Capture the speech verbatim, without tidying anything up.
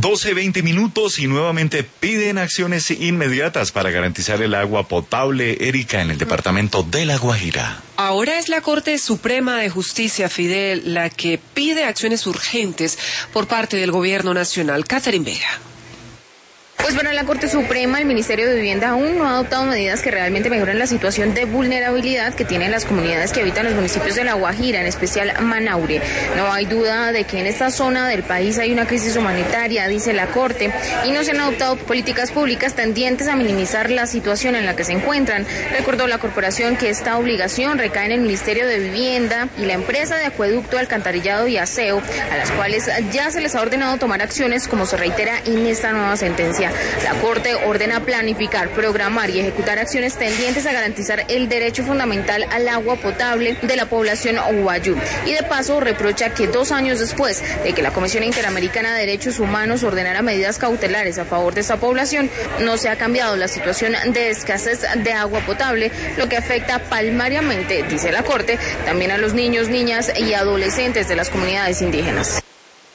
doce veinte minutos y nuevamente piden acciones inmediatas para garantizar el agua potable, Erika, en el departamento de La Guajira. Ahora es la Corte Suprema de Justicia, Fidel, la que pide acciones urgentes por parte del Gobierno Nacional. Catherine Vega. Pues bueno, la Corte Suprema, el Ministerio de Vivienda aún no ha adoptado medidas que realmente mejoren la situación de vulnerabilidad que tienen las comunidades que habitan los municipios de La Guajira, en especial Manaure. No hay duda de que en esta zona del país hay una crisis humanitaria, dice la Corte, y no se han adoptado políticas públicas tendientes a minimizar la situación en la que se encuentran. Recordó la corporación que esta obligación recae en el Ministerio de Vivienda y la empresa de acueducto, alcantarillado y aseo, a las cuales ya se les ha ordenado tomar acciones, como se reitera en esta nueva sentencia. La Corte ordena planificar, programar y ejecutar acciones tendientes a garantizar el derecho fundamental al agua potable de la población guayú. Y de paso reprocha que dos años después de que la Comisión Interamericana de Derechos Humanos ordenara medidas cautelares a favor de esta población, no se ha cambiado la situación de escasez de agua potable, lo que afecta palmariamente, dice la Corte, también a los niños, niñas y adolescentes de las comunidades indígenas.